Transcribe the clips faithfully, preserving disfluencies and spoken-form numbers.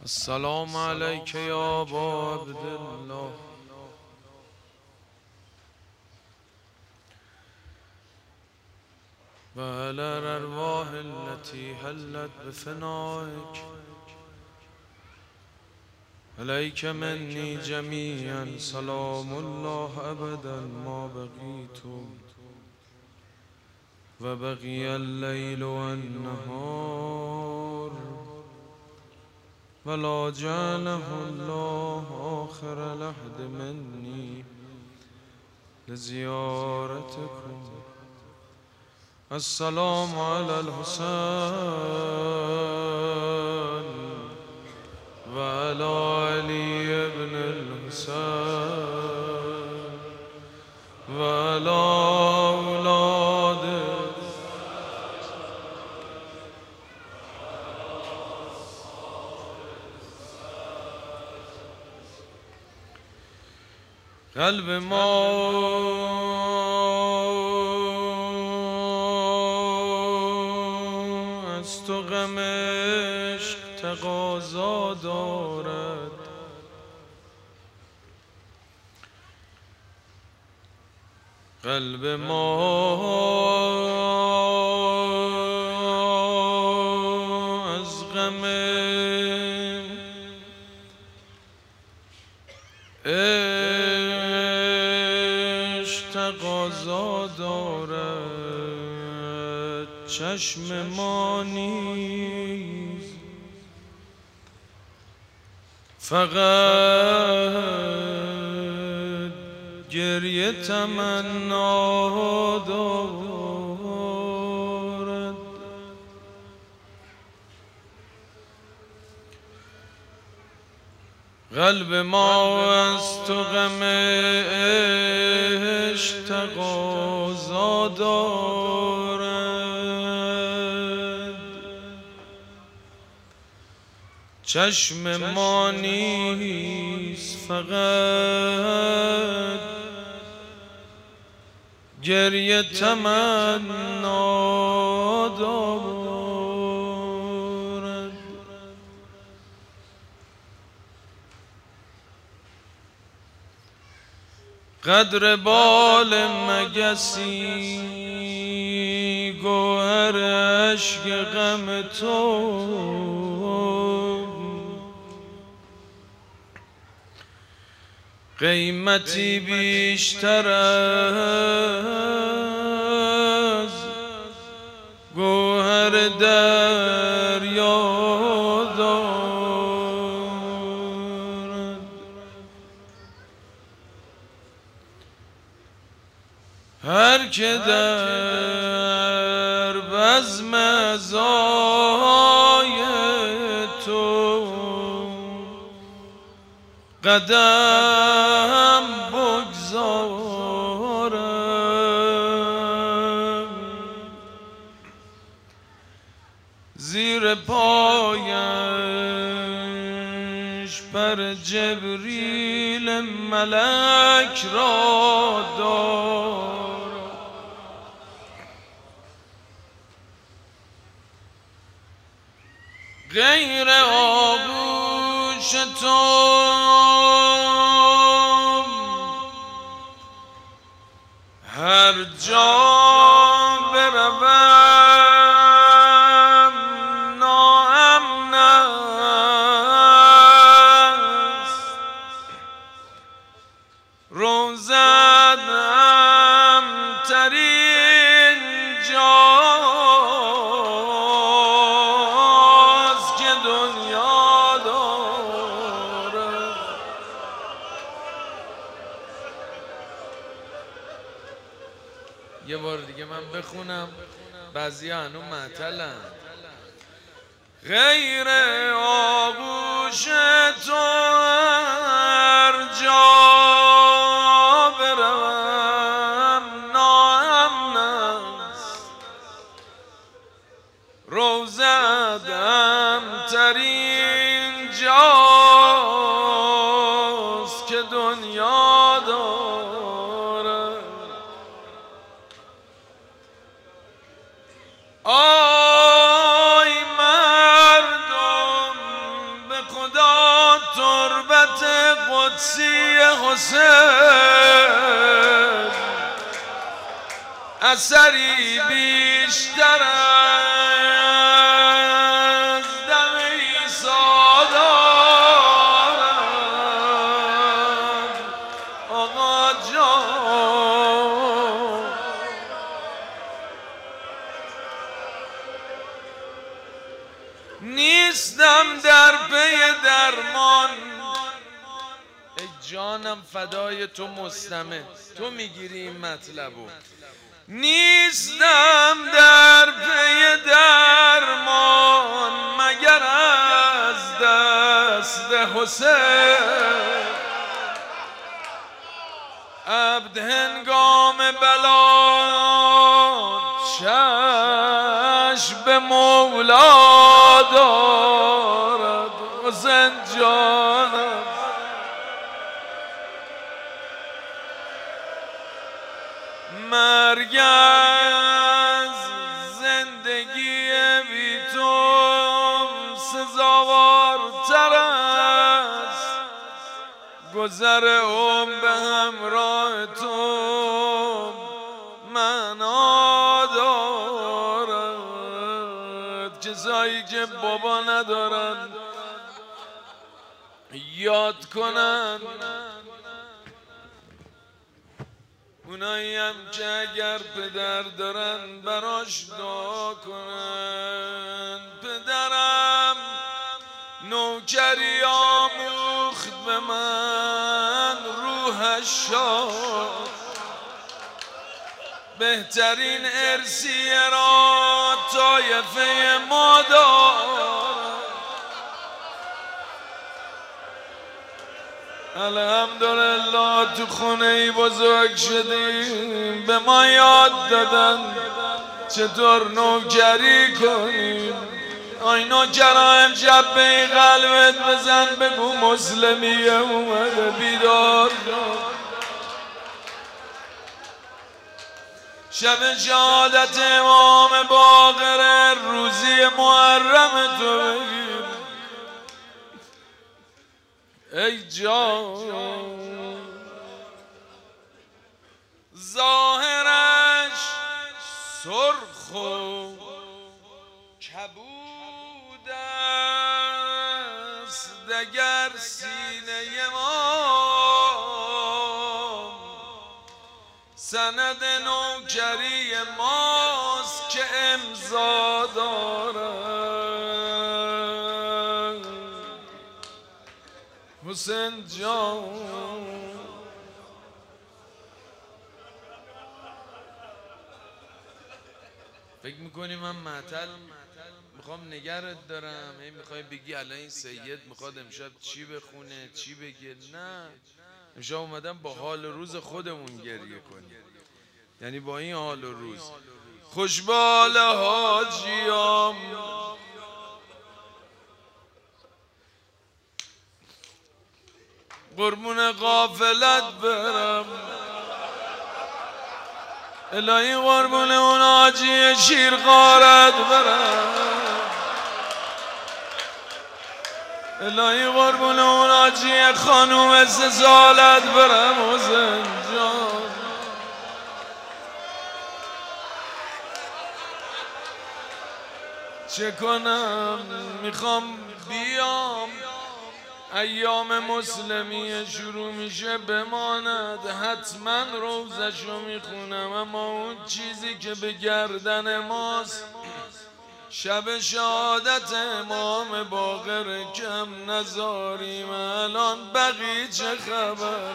السلام عليك يا أبا عبد الله وعلى الأرواح التي حلت بفنائك عليك مني جميعا سلام الله أبدا ما بقيت وبقي الليل والنهار ولا جعله الله آخر لحد مني لزيارتكم. السلام على الحسين وعلى علي بن الحسين وعلى أولاده قلب ما از تو غم عشق تقاضا دارد، قلب ما از غم عشق تقاضا دارد. چشم ما نیز فقط گریه تمنا دارد. قلب ما از تو غم عشق تقاضا دارد. چشم ما نیز فقط گریه تمنا دارد. قدر بال مگسی گوهر اشک غم تو، قیمتی بیشتر از گوهر دریا دارد. هر که در بزم عزای تو قدم بگذارم، زیر پایش پر جبریل ملک را دارم. غیر آغوش تو هر جا بروم ناامن است. روزدم ترین جاست که دنیا دارد. یه بار دیگه من بخونم، بعضی هنو معطلن. غیر آغوش تو هر جا بروم ناامن است. روزدم ترین جاست که دنیا دارد. آی مردم به خدا قدسی حسین اثری بیشتر از دم عیسی دارد آقا جان. نیستم در پی درمان، ای جانم فدای تو مستمع، تو میگیری این مطلبو. نیستم در پی درمان مگر از دست حسین، عبد هنگام بلا چشم به مولا دارد. حسین جانم مرگ از زندگی بی تو سزاوارتر است، گذر عمر به همراه تو معنا دارد. کسایی که بابا ندارن یاد کنن، اونایی هم که اگر پدر دارن براش دعا کنن. پدرم نوکری آموخت به من، روحش شاد، بهترین ارثیه را طایفه ما دارد. الحمدلله تو خونه ای بزرگ شدیم، به ما یاد دادن چطور نوکری کنیم. آی نوکرا امشب به قلبت بزن بگو مسلمیه اومده بیدار. شب شهادت امام باقر روزی محرم تو بگیر ای جان. ظاهرش سرخ و کبود است، دگر سینه ما سند نوکری ماست که امضا دارد. حسین جان فکر میکنی من معطل میخوام نگرت دارم، هی میخوای بگی الان این سید میخواد امشب چی بخونه چی بگه؟ نه، امشب اومدم با حال روز خودمون گریه کنیم، یعنی با این حال و روز. خوشبال حاجیام قربون قافلت برم، الهی قربون اون حاجی شیرخوارت برم، الهی قربون اون حاجی خانوم سه سالت برم. حسین جان چه کنم میخوام بیام، ایام مسلمیه شروع میشه بماند، حتما روزشو میخونم، اما اون چیزی که به گردن ماست شب شهادت امام باقر کم نزاریم. الان بقی چه خبر؟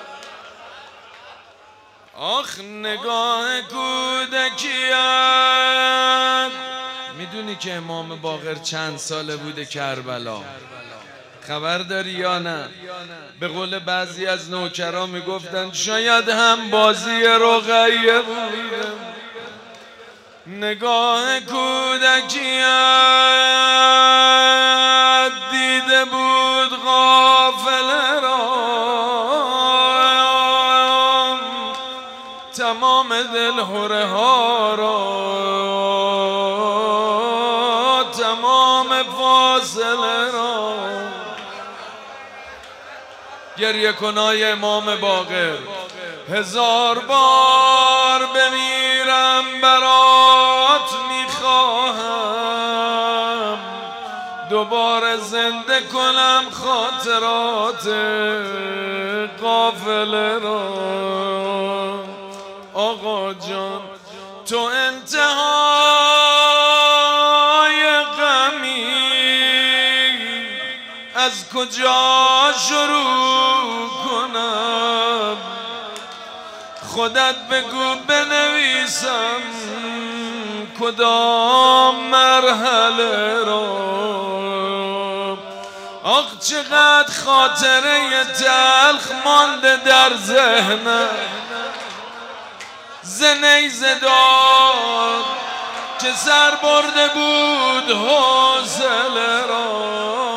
آخ نگاه کودکیت، میدونی که امام باقر چند ساله بوده کربلا؟ خبر داری یا نه؟ به قول بعضی از نوکرا میگفتن شاید هم بازی رقیه بوده. نگاه کودکیت دیده بود غافله را، تمام دلهره ها را، تمام فاصله را. گریه کنای امام باقر. هزار بار بمیرم برات میخواهم، دوباره زنده کنم خاطرات قافله را. آقا جان تو انتهای غمی، از کجا شروع کنم؟ خودت بگو بنویسم کدام مرحله را. آخ چقدر خاطره تلخ مانده در ذهنم، ز نیزه دار که سر برده بود حوصله را.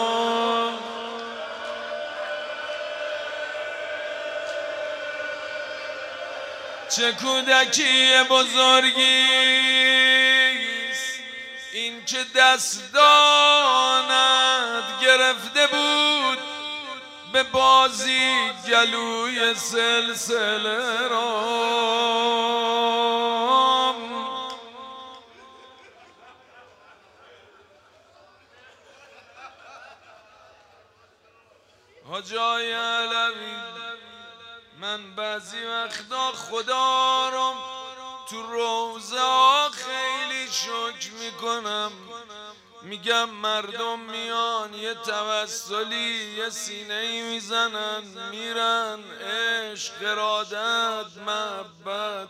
چه کودکی بزرگیست این که دستانت گرفته بود به بازی گلوی سلسله را. حاجای علوی من بعضی وقتا خدا رو تو روزه ها خیلی شکر میکنم، میگم مردم میان یه توسلی یه سینه ای میزنن میرن، عشق، ارادت، محبت،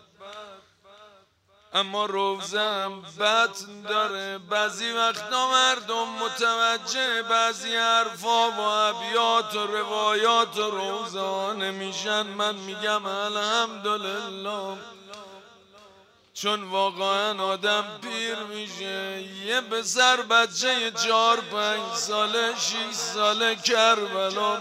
اما روزه هم بطن داره. بعضی وقتا مردم متوجه بعضی حرفا و ابیات و روایات و روزه ها نمیشن. من میگم الحمدلله، چون واقعا آدم پیر میشه. یه پسر بچه چهار پنج ساله شیش ساله کربلا،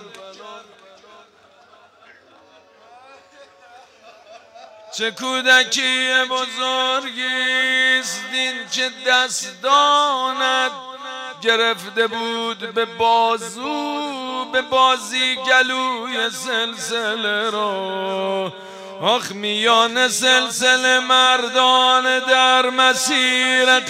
چه کودکی بزرگیست این که دستانت گرفته بود به بازو به بازی گلوی سلسله را. آخ میان سلسله مردان در مسیر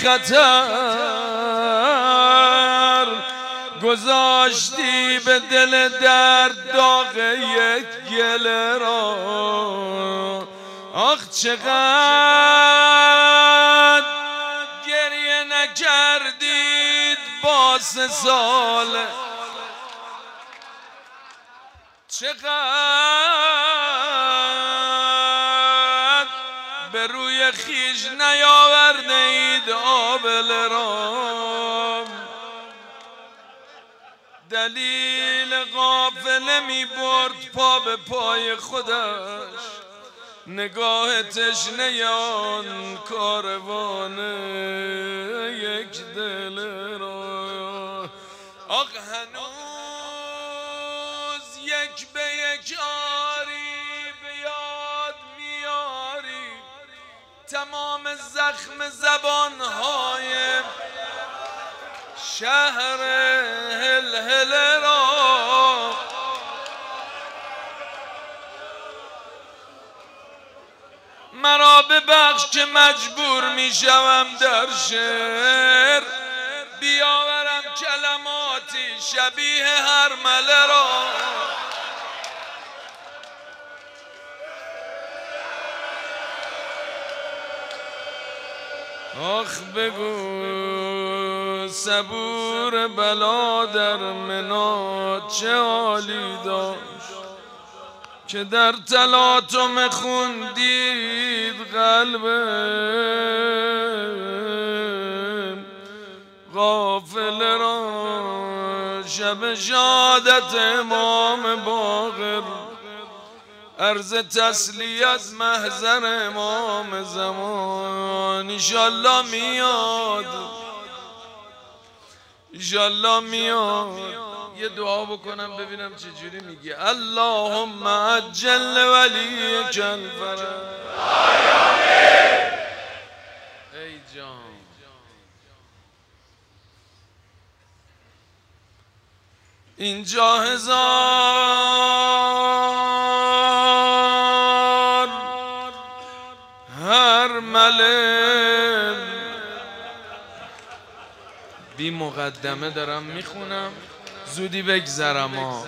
خطر، گذاشتی به دل درد داغ یک گله را. آخ چقدر گریه نکردید با سه ساله، چقدر به روی خیش نیاورده اید آبله را. دلیل قافله می برد پا به پای خودش، نگاه تشنه آن کاروان یک دل را. آخ هنوز یک به یک آری به یاد میاری تمام زخم زبانهای شهر هلهله را. مرا ببخش که مجبور می شوم در شعر بیاورم کلماتی شبیه هرمله را. آخ بگو صبور بلا در منا چه حالی داشت که در تلاطم خون دید قلب غافل را. شب شهادت امام باقر عرض تسلیت محضر امام زمان. انشالله میاد انشالله میاد. یه دعا بکنم ببینم چه جوری میگی. اللهم عجل ولیک الفرج. ای جان اینجا هزار مقدمه دارم میخونم زودی بگذرم ها.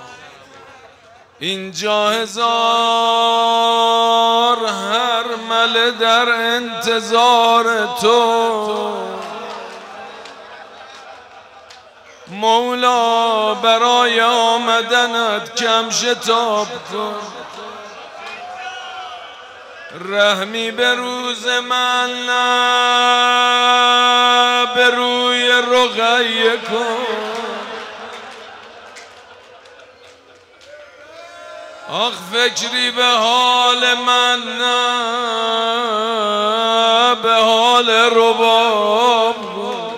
اینجا هزار هرمله در انتظار تو، مولا برای آمدنت کم شتاب کن، رحمی به روز من نه به روی رقیه کن. آخ فکری به حال من نه به حال رباب کن.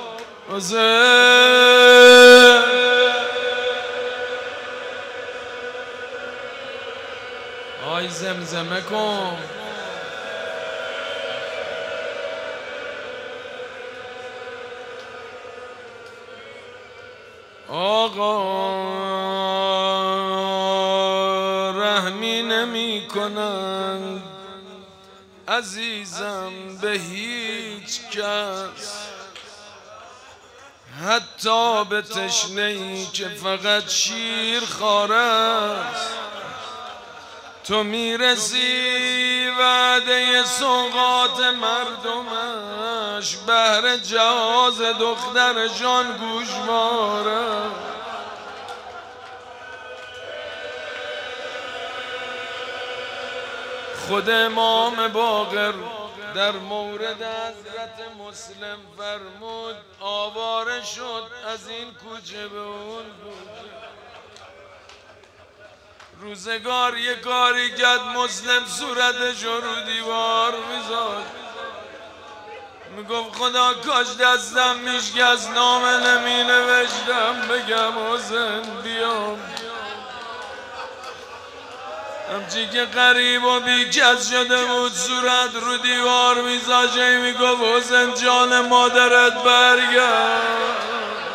آی زمزمه کن. آقا رحمی نمی کنند عزیزم به هیچ کس، حتی به تشنه‌ای که فقط شیر خواره است. تو میرسی وعده سوغات مردمش، بهر جهاز دختر جان گوشواره. خود امام باقر در مورد حضرت مسلم فرمود آواره شد از این کوچه به اون کوچه. روزگار یه کاری کرد مسلم صورتش رو دیوار میذاشت، میگفت خدا کاش دستم میشکست نامه نمی نوشتم بگم حسین بیام. همچی که غریب و بیکس شده بود صورت رو دیوار میذاشت، میگفت حسین جان مادرت برگرد.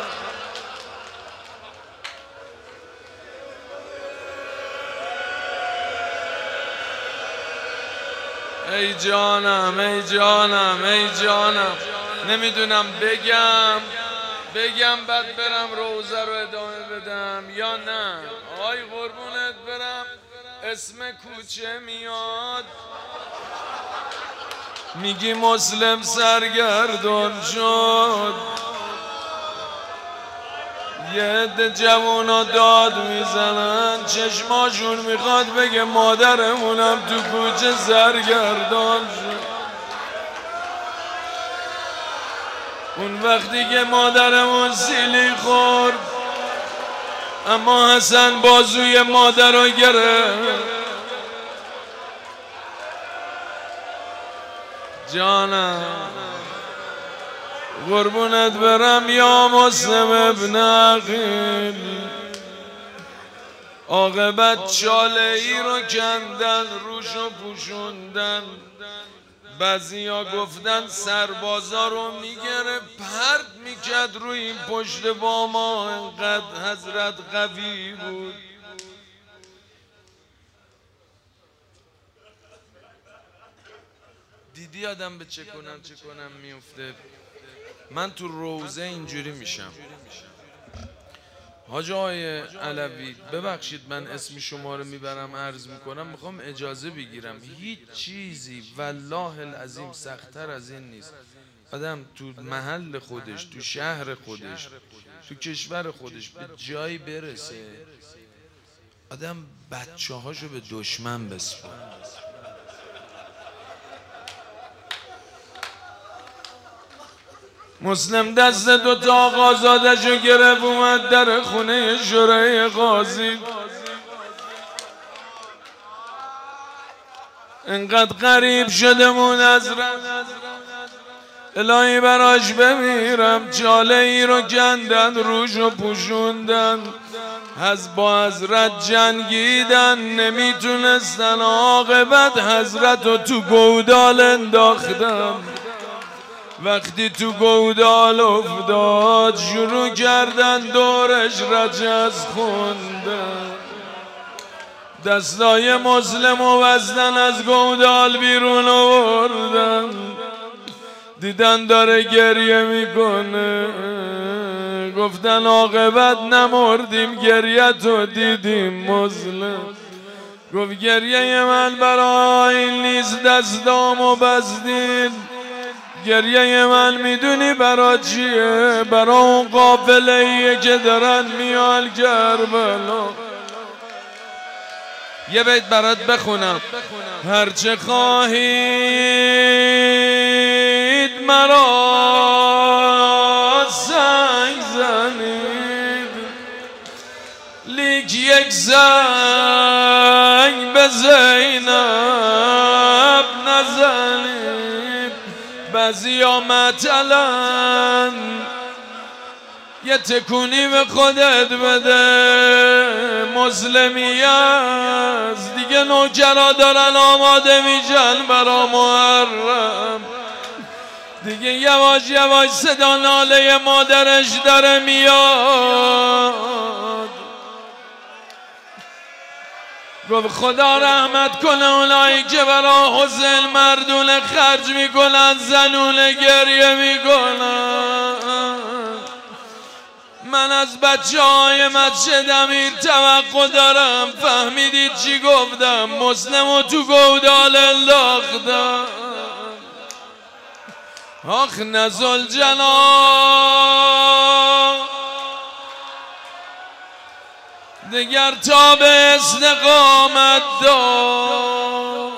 ای جانم ای جانم ای جانم، نمیدونم بگم بگم بعد برم روزه رو ادامه بدم یا نه. آی قربونت برم اسم کوچه میاد میگی مسلم سرگردان شد، یه عده جوونا داد میزنن چشماشون میخواد بگه مادرمونم تو کوچه سرگردان شد. اون وقتی که مادرمون سیلی خورد اما حسن بازوی مادر رو گرفت. جانم قربونت برم یا مسلم ابن عقیل، عاقبت چاله ای رو کندن روشو پوشوندن. بعضیا گفتن سربازا رو میگره پرد میکرد روی این پشت باما، انقدر حضرت قوی بود. دیدی آدم به چه کنم چه کنم میفته. من تو روزه اینجوری میشم. حاج آقای علوی ببخشید من اسم شما رو میبرم عرض میکنم، میخوام اجازه بگیرم. هیچ چیزی والله العظیم سخت‌تر از این نیست. آدم تو محل خودش، تو شهر خودش، تو کشور خودش به جایی برسه آدم بچه هاشو به دشمن بسپاره. مسلم دست دوتا آقازادشو گرفت اومد در خونه شورای قاضی. انقدر غریب شدمون از رد الهی براش بمیرم. چاله ای رو کندن روشو پوشوندن، از با حضرت جنگیدن نمیتونستن، عاقبت حضرت رو تو گودال انداختن. وقتی تو گودال افتاد شروع کردن دورش رجز خوندن. دستای مسلم و وزدن از گودال بیرون آوردن، دیدن داره گریه میکنه. گفتن عاقبت نمردیم گریه تو دیدیم مظلم. گفت گریه من برای نیست دستامو بزدین، گریه من میدونی برا چیه؟ برا اون قافله ایه که دارن میان کربلا. یه بیت برات بخونم. هرچه خواهید مرا سنگ زنید، لیک یک زنگ به زینب نزنید. بعضی ها مطلن یه تکونی به خودت بده، مسلمی است دیگه نوکرا دارن آماده میشن برا محرم. دیگه یواش یواش صدا ناله مادرش داره میاد. گفت خدا رحمت کنه اونایی که برا حسین مردونه خرج میکنن، زنونه گریه میکنن. من از بچه های مسجد امیر توقع دارم. فهمیدید چی گفتم؟ مسلمو تو گودال انداختم. آخ نزل جناب دگر تا به استقامت دار،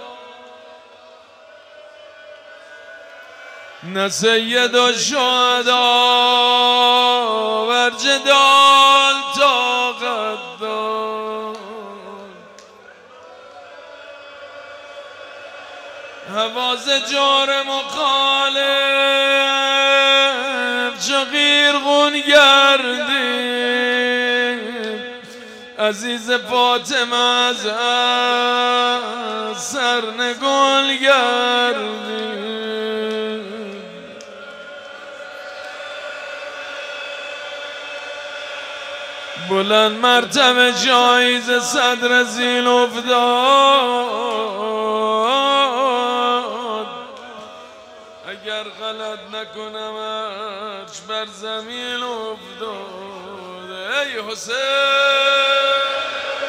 نه سید و شهدا بر جدال طاقت دار. حواس جار مخالف چو قیرغون گردید، عزیز فاطمه از سرنگون گردید. بلند مرتبه جایز صدر زین افتاد، اگر غلط نکنم ارش بر زمین افتاد. ای حسین